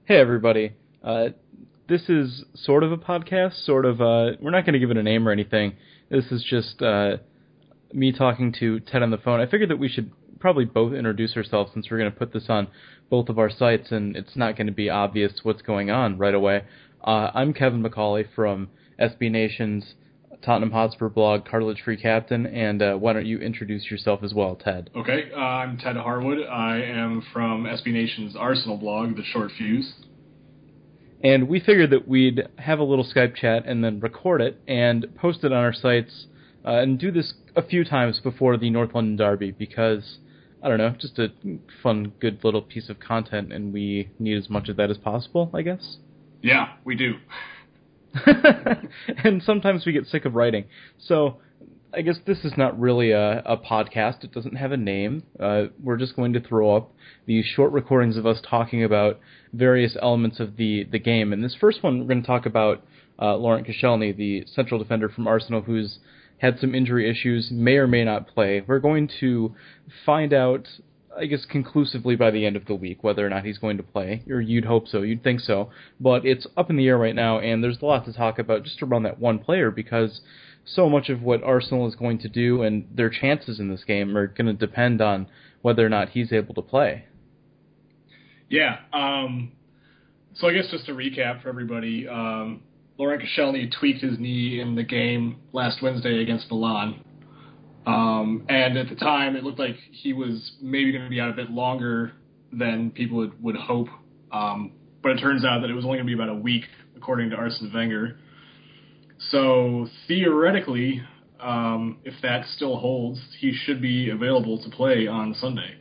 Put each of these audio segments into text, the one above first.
Hey, everybody. This is sort of a podcast, we're not going to give it a name or anything. This is just me talking to Ted on the phone. I figured that we should probably both introduce ourselves since we're going to put this on both of our sites, and it's not going to be obvious what's going on right away. I'm Kevin McCauley from SB Nation's Tottenham Hotspur blog, Cartilage Free Captain, and why don't you introduce yourself as well, Ted? Okay, I'm Ted Harwood. I am from SB Nation's Arsenal blog, The Short Fuse. And we figured that we'd have a little Skype chat and then record it and post it on our sites and do this a few times before the North London Derby because, I don't know, just a fun, good little piece of content, and we need as much of that as possible, I guess. Yeah, we do. And sometimes we get sick of writing. So I guess this is not really a podcast. It doesn't have a name. We're just going to throw up these short recordings of us talking about various elements of the game. And this first one, we're going to talk about Laurent Koscielny, the central defender from Arsenal, who's had some injury issues, may or may not play. We're going to find out, I guess, conclusively by the end of the week whether or not he's going to play, or you'd hope so, you'd think so, but it's up in the air right now, and there's a lot to talk about just around that one player, because so much of what Arsenal is going to do and their chances in this game are going to depend on whether or not he's able to play. Yeah, so I guess just to recap for everybody, Laurent Koscielny tweaked his knee in the game last Wednesday against Milan. And at the time, it looked like he was maybe going to be out a bit longer than people would hope. But it turns out that it was only going to be about a week, according to Arsene Wenger. So theoretically, if that still holds, he should be available to play on Sunday.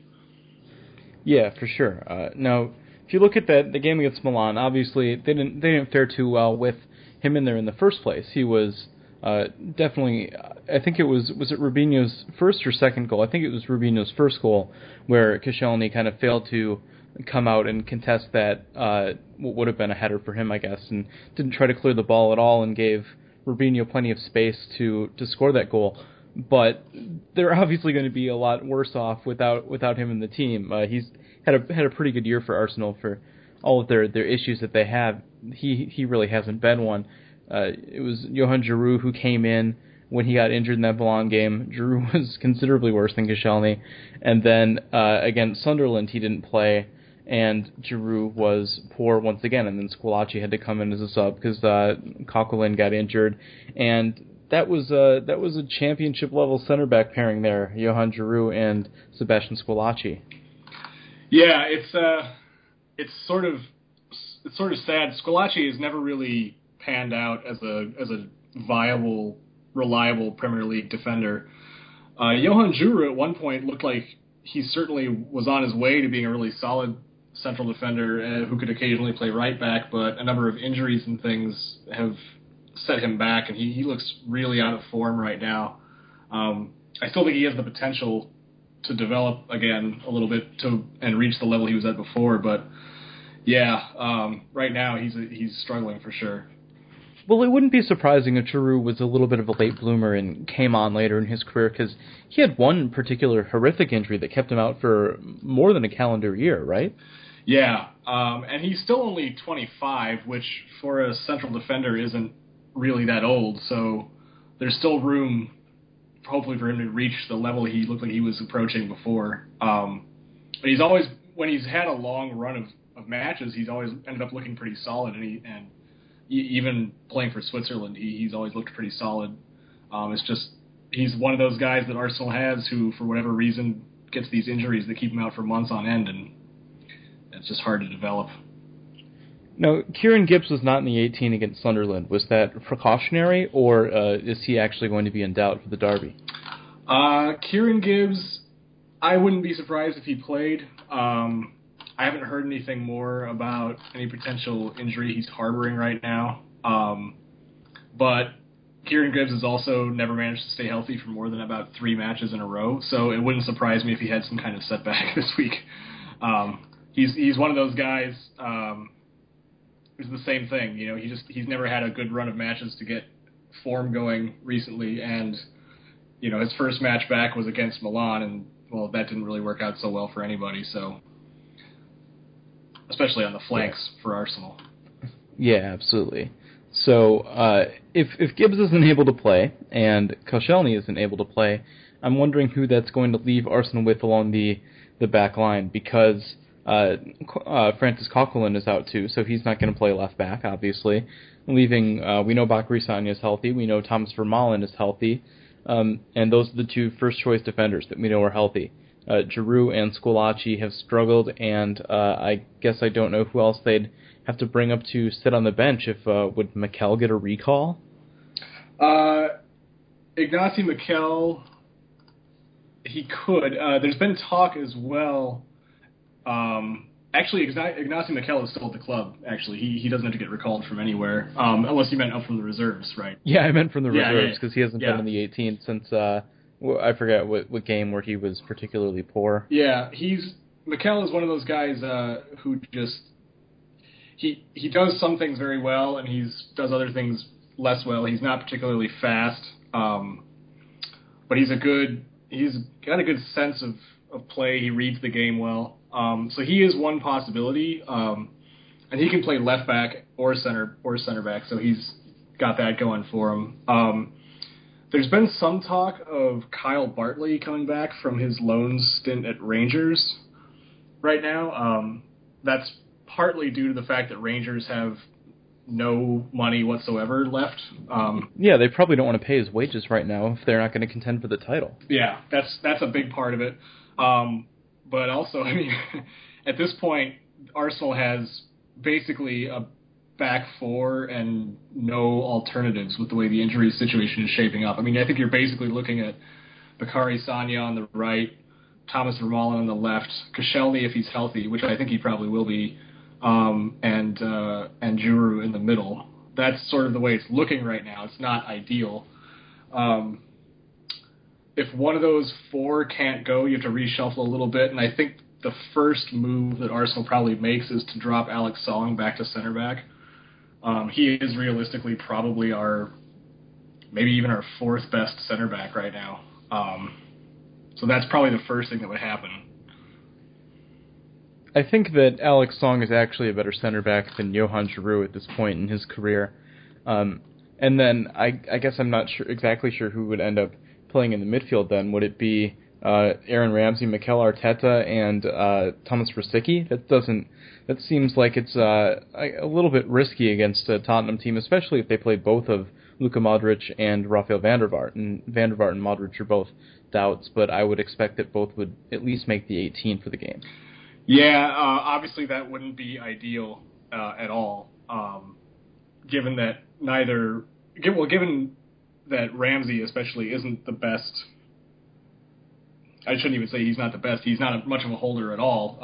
Yeah, for sure. Now, if you look at the game against Milan, obviously they didn't fare too well with him in there in the first place. He was definitely, I think it was it Rubinho's first or second goal? I think it was Rubinho's first goal, where Koscielny kind of failed to come out and contest that, what would have been a header for him, I guess, and didn't try to clear the ball at all and gave Rubinho plenty of space to score that goal. But they're obviously going to be a lot worse off without him in the team. He's had a pretty good year for Arsenal for all of their issues that they have. He really hasn't been one. It was Johan Giroud who came in when he got injured in that Milan game. Giroud was considerably worse than Koscielny. And then against Sunderland, he didn't play, and Giroud was poor once again. And then Squillaci had to come in as a sub because Coquelin got injured. And that was a championship level center back pairing there, Johan Giroud and Sebastian Squillaci. Yeah, it's sort of sad. Squillaci has never really panned out as a viable, reliable Premier League defender. Johan Giroud at one point looked like he certainly was on his way to being a really solid central defender who could occasionally play right back, but a number of injuries and things have set him back, and he looks really out of form right now. I still think he has the potential to develop again a little bit and reach the level he was at before, but yeah, right now he's struggling for sure. Well, it wouldn't be surprising if Giroud was a little bit of a late bloomer and came on later in his career, because he had one particular horrific injury that kept him out for more than a calendar year, right? Yeah, and he's still only 25, which for a central defender isn't really that old, so there's still room, hopefully, for him to reach the level he looked like he was approaching before. But he's always, when he's had a long run of matches, he's always ended up looking pretty solid, and even playing for Switzerland, he's always looked pretty solid. It's just he's one of those guys that Arsenal has who, for whatever reason, gets these injuries that keep him out for months on end, and it's just hard to develop. Now, Kieran Gibbs was not in the 18 against Sunderland. Was that precautionary, or is he actually going to be in doubt for the derby? Kieran Gibbs, I wouldn't be surprised if he played. I haven't heard anything more about any potential injury he's harboring right now. But Kieran Gibbs has also never managed to stay healthy for more than about 3 matches in a row, so it wouldn't surprise me if he had some kind of setback this week. He's one of those guys. It's the same thing, you know. He's never had a good run of matches to get form going recently, and you know his first match back was against Milan, and well, that didn't really work out so well for anybody. So especially on the flanks for Arsenal. Yeah, absolutely. So if Gibbs isn't able to play and Koscielny isn't able to play, I'm wondering who that's going to leave Arsenal with along the back line, because Francis Coquelin is out too, so he's not going to play left back, obviously. Leaving, we know Bakary Sagna is healthy, we know Thomas Vermaelen is healthy, and those are the two first-choice defenders that we know are healthy. Giroud and Squillaci have struggled, and I guess I don't know who else they'd have to bring up to sit on the bench. If would Mikel get a recall? Ignacy Mikel, he could. There's been talk as well. Actually, Ignacy Mikel is still at the club. Actually, he doesn't have to get recalled from anywhere, unless you meant up from the reserves, right? Yeah, I meant from the reserves, because he hasn't been in the 18 since I forget what game where he was particularly poor. Yeah, Mikel is one of those guys who just he does some things very well, and he does other things less well. He's not particularly fast, but he's got a good sense of play. He reads the game well. So he is one possibility, and he can play left back or center back. So he's got that going for him. There's been some talk of Kyle Bartley coming back from his loan stint at Rangers right now. That's partly due to the fact that Rangers have no money whatsoever left. Yeah, they probably don't want to pay his wages right now if they're not going to contend for the title. Yeah, that's a big part of it. But also, I mean, at this point, Arsenal has basically a back four and no alternatives with the way the injury situation is shaping up. I mean, I think you're basically looking at Bakary Sagna on the right, Thomas Vermaelen on the left, Koscielny if he's healthy, which I think he probably will be, and Giroud in the middle. That's sort of the way it's looking right now. It's not ideal. If one of those four can't go, you have to reshuffle a little bit, and I think the first move that Arsenal probably makes is to drop Alex Song back to center back. He is realistically probably maybe even our fourth best center back right now. So that's probably the first thing that would happen. I think that Alex Song is actually a better center back than Johan Giroud at this point in his career. And then I guess I'm not exactly sure who would end up playing in the midfield then. Would it be Aaron Ramsey, Mikel Arteta, and Thomas Rosicky? That seems like it's a little bit risky against a Tottenham team, especially if they play both of Luka Modric and Rafael van der Vaart. And van der Vaart and Modric are both doubts, but I would expect that both would at least make the 18 for the game. Yeah, obviously that wouldn't be ideal at all, given that given that Ramsey especially isn't the best. I shouldn't even say he's not the best. He's not much of a holder at all.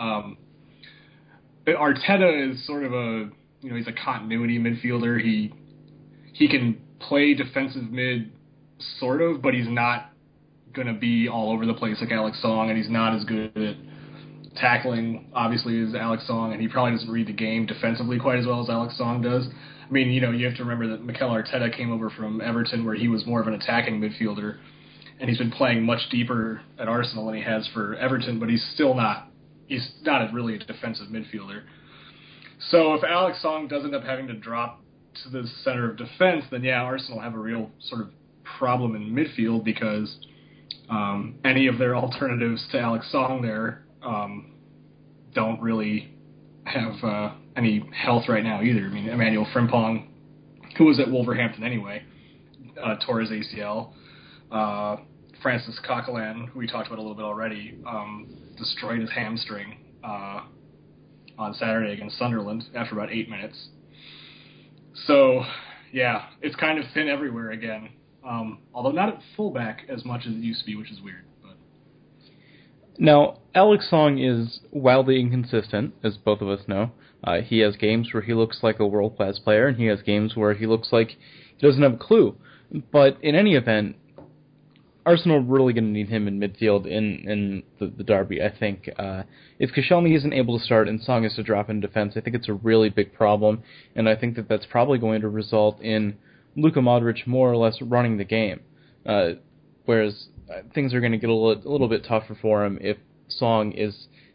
Arteta is sort of he's a continuity midfielder. He can play defensive mid, sort of, but he's not going to be all over the place like Alex Song, and he's not as good at tackling, obviously, as Alex Song, and he probably doesn't read the game defensively quite as well as Alex Song does. I mean, you have to remember that Mikel Arteta came over from Everton, where he was more of an attacking midfielder, and he's been playing much deeper at Arsenal than he has for Everton, but he's not really a defensive midfielder. So if Alex Song does end up having to drop to the center of defense, then yeah, Arsenal have a real sort of problem in midfield, because any of their alternatives to Alex Song there don't really have any health right now either. I mean, Emmanuel Frimpong, who was at Wolverhampton anyway, tore his ACL. Francis Coquelin, who we talked about a little bit already, destroyed his hamstring on Saturday against Sunderland after about 8 minutes. So, yeah, it's kind of thin everywhere again. Although not at fullback as much as it used to be, which is weird. But now, Alex Song is wildly inconsistent, as both of us know. He has games where he looks like a world-class player, and he has games where he looks like he doesn't have a clue. But in any event, Arsenal are really going to need him in midfield in the derby, I think. If Koscielny isn't able to start and Song is to drop in defense, I think it's a really big problem, and I think that that's probably going to result in Luka Modric more or less running the game, whereas things are going to get a little bit tougher for him if Song is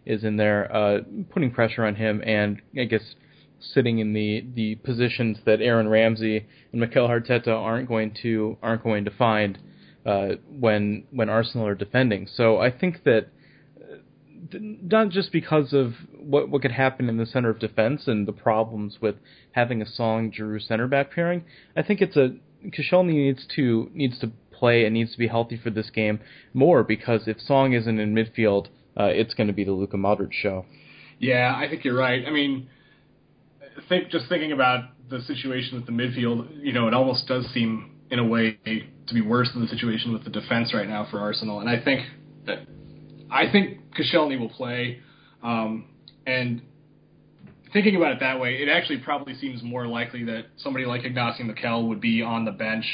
is in there, putting pressure on him, and I guess sitting in the positions that Aaron Ramsey and Mikel Arteta aren't going to find when Arsenal are defending. So I think that not just because of what could happen in the center of defense and the problems with having a Song Giroud center back pairing, I think Koscielny needs to play and needs to be healthy for this game more, because if Song isn't in midfield, it's going to be the Luka Modric show. Yeah, I think you're right. I mean, thinking about the situation with the midfield, it almost does seem in a way to be worse than the situation with the defense right now for Arsenal. And I think Koscielny will play. And thinking about it that way, it actually probably seems more likely that somebody like Ignacio Mikel would be on the bench,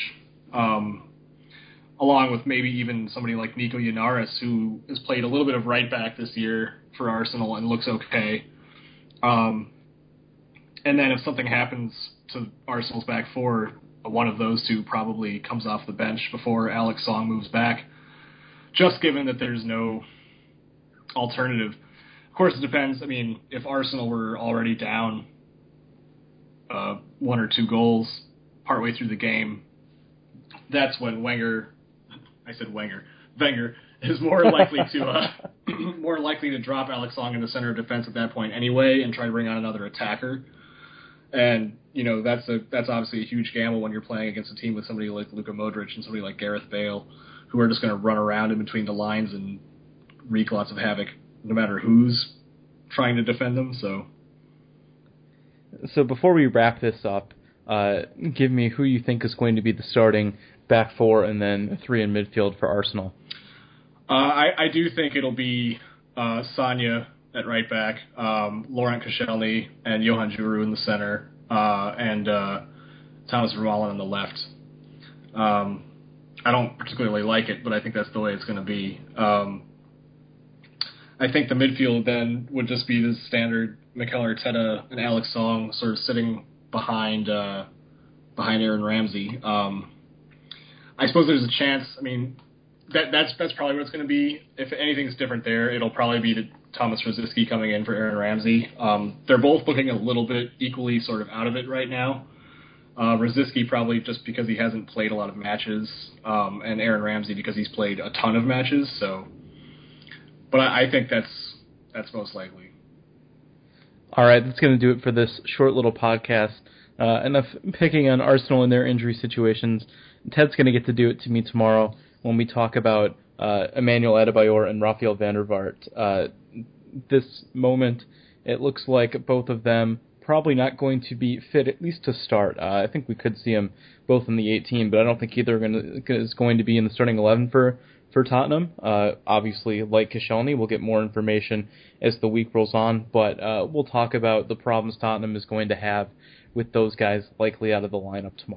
along with maybe even somebody like Nico Llaneras, who has played a little bit of right back this year for Arsenal and looks okay. And then if something happens to Arsenal's back four, one of those two probably comes off the bench before Alex Song moves back, just given that there's no alternative. Of course, it depends. I mean, if Arsenal were already down 1 or 2 goals partway through the game, that's when Wenger is more likely to drop Alex Song in the center of defense at that point anyway and try to bring on another attacker. And that's obviously a huge gamble when you're playing against a team with somebody like Luka Modric and somebody like Gareth Bale, who are just going to run around in between the lines and wreak lots of havoc, no matter who's trying to defend them. So before we wrap this up, give me who you think is going to be the starting back four and then 3 in midfield for Arsenal. I do think it'll be Sagna at right back, Laurent Koscielny and Johan Giroud in the center, and Thomas Vermaelen on the left. I don't particularly like it, but I think that's the way it's going to be. I think the midfield then would just be the standard Mikel Arteta and Alex Song sort of sitting behind Aaron Ramsey. I suppose there's a chance. I mean, that's probably what it's going to be. If anything's different there, it'll probably be Thomas Rosicky coming in for Aaron Ramsey. They're both looking a little bit equally sort of out of it right now. Rosicky probably just because he hasn't played a lot of matches, and Aaron Ramsey because he's played a ton of matches. But I think that's most likely. All right, that's going to do it for this short little podcast. Enough picking on Arsenal and their injury situations. Ted's going to get to do it to me tomorrow when we talk about Emmanuel Adebayor and Rafael van der Vaart. This moment, it looks like both of them probably not going to be fit, at least to start. I think we could see them both in the 18, but I don't think either is going to be in the starting 11 for Tottenham. Obviously, like Koscielny, we'll get more information as the week rolls on, but we'll talk about the problems Tottenham is going to have with those guys likely out of the lineup tomorrow.